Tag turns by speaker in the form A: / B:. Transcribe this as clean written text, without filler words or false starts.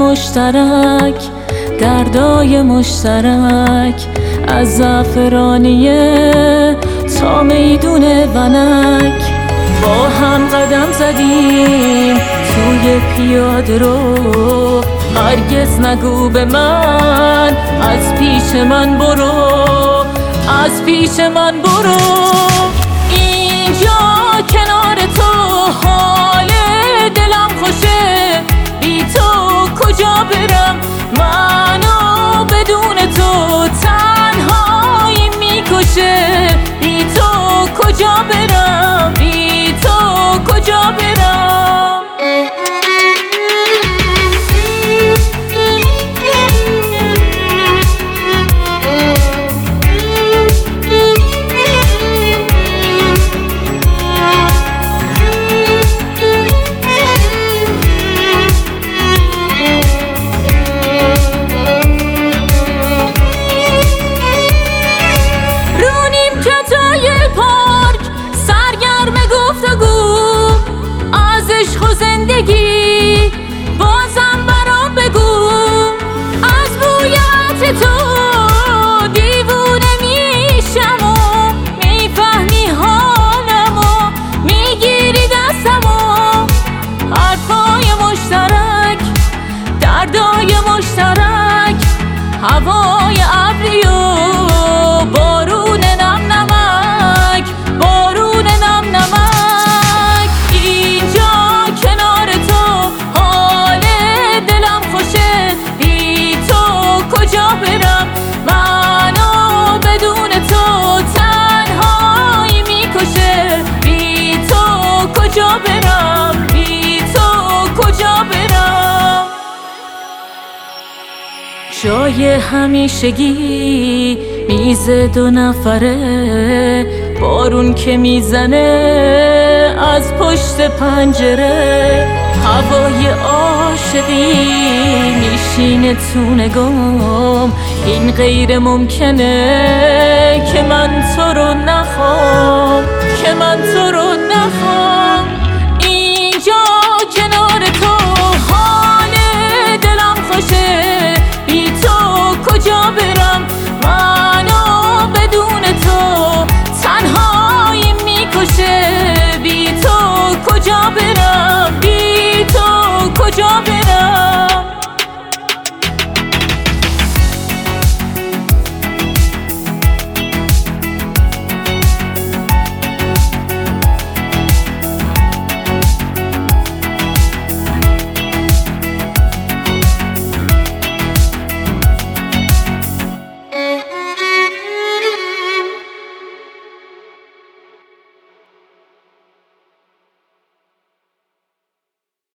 A: مشترک، دردای مشترک، از زعفرانیه تا میدون ونک. با هم قدم زدیم توی پیاده رو، هرگز نگو به من از پیش من برو، از پیش من برو. اینجا کنار تو حال دلم خوشه، بی تو کجا برم؟ منو بدون تو تنهایی میکشه. بی تو کجا برم؟ بی تو کجا برم؟ زندگی بازم برام بگو، از بوی عطر تو دیوونه میشم و میفهمی حالم و میگیری دستم و حرفای مشترک، دردای مشترک، هوای ابری و بارون نم نمک، بارون نم نمک. کجا برم؟ منو بدون تو تنهایی میکشه. بی تو کجا برم؟ بی تو کجا برم؟ جای همیشگی میز 2 نفره، بارون که میزنه از پشت پنجره، هوای عاشقی میشینه تو نگام. این غیر ممکنه که من تو رو نخوام، که من تو رو نخوام.